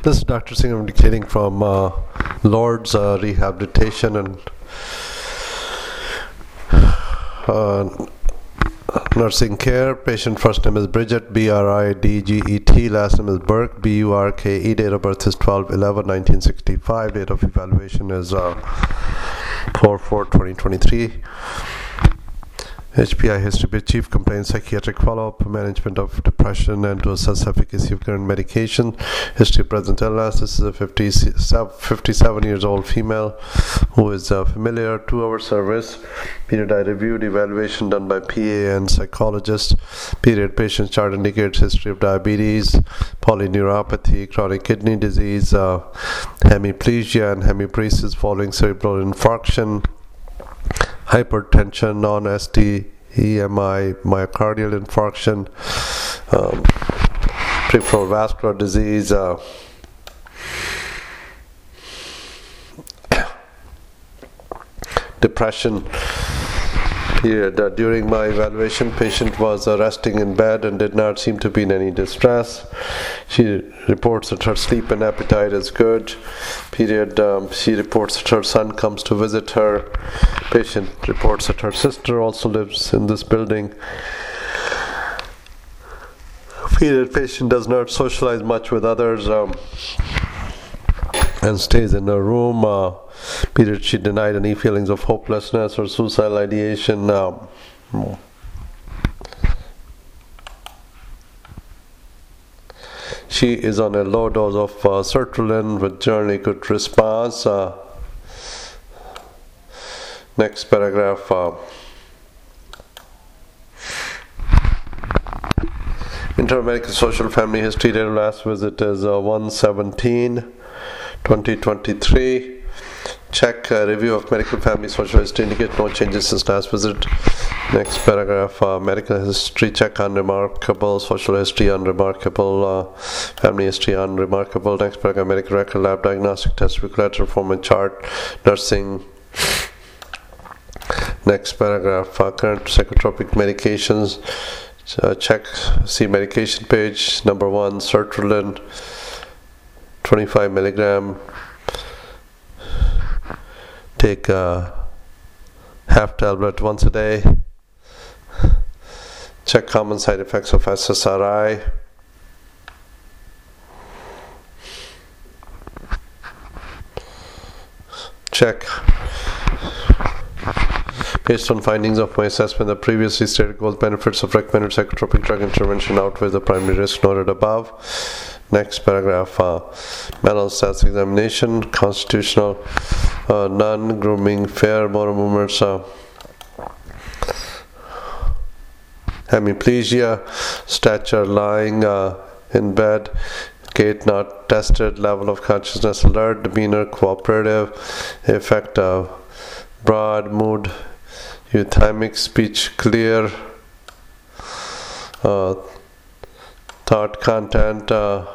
This is Dr. Singh. I'm dictating from Lord's Rehabilitation and Nursing Care. Patient first name is Bridget, Bridget. Last name is Burke, Burke. Date of birth is 12/11/1965. Date of evaluation is 4/4/2023. HPI history, chief complaint, psychiatric follow-up, management of depression, and to assess efficacy of current medication. History of present illness. This is a 57 years old female who is familiar. 2-hour service. Period I reviewed. Evaluation done by PA and psychologist. Period patient chart indicates history of diabetes, polyneuropathy, chronic kidney disease, hemiplegia and hemiparesis following cerebral infarction, hypertension, non-ST, EMI, myocardial infarction, peripheral vascular disease, depression. During my evaluation, patient was resting in bed and did not seem to be in any distress. She reports that her sleep and appetite is good. She reports that her son comes to visit her. Patient reports that her sister also lives in this building. Patient does not socialize much with others and stays in her room. She denied any feelings of hopelessness or suicidal ideation. She is on a low dose of sertraline with generally good response. Next paragraph. Intermedical social family history. Their last visit is 1/17/2023. Check review of medical family social history indicate no changes since last visit. Next paragraph. Medical history check unremarkable, social history unremarkable, family history unremarkable. Next paragraph. Medical record, lab diagnostic test, collateral form and chart, nursing. Next paragraph. Current psychotropic medications. Check, see medication page. Number 1, sertraline, 25 milligram. Take half tablet once a day. Check common side effects of SSRI. Check. Based on findings of my assessment, the previously stated goals benefits of recommended psychotropic drug intervention outweigh the primary risk noted above. Next paragraph. Mental status examination, constitutional, none, grooming, fair, motor movements, hemiplegia, stature, lying in bed, gait not tested, level of consciousness alert, demeanor cooperative, effect broad, mood euthymic, speech clear, thought content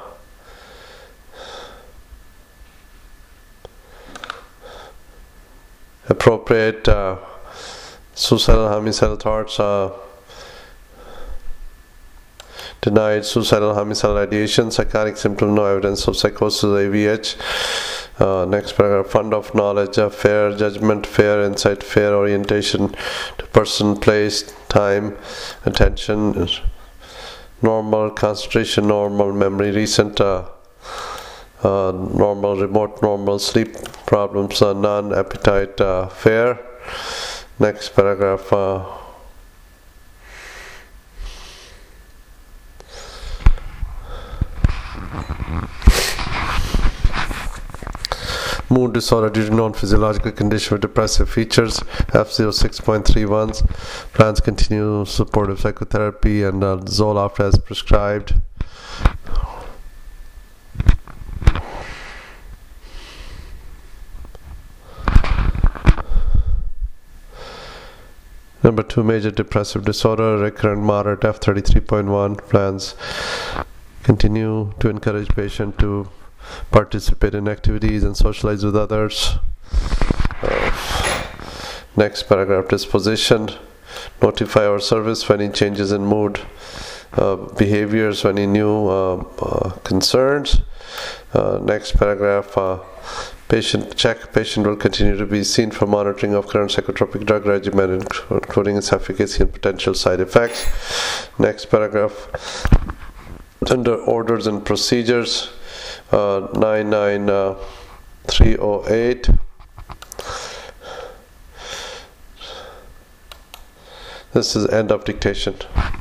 appropriate, suicidal homicidal thoughts denied, suicidal homicidal ideation, psychotic symptom, no evidence of psychosis, AVH. Next paragraph. Fund of knowledge, fair judgment, fair insight, fair orientation to person, place, time, attention, normal concentration, normal memory, recent normal, remote normal, sleep problems, none, appetite, fair. Next paragraph. Mood disorder due to non-physiological condition with depressive features, F06.31. Plans continue supportive psychotherapy and Zoloft as prescribed. Number 2, major depressive disorder, recurrent moderate, F33.1. Plans continue to encourage patient to participate in activities and socialize with others. Next paragraph. Disposition, notify our service for any changes in mood behaviors, any new concerns. Next paragraph, patient will continue to be seen for monitoring of current psychotropic drug regimen, including its efficacy and potential side effects. Next paragraph, under orders and procedures, 99308. This is end of dictation.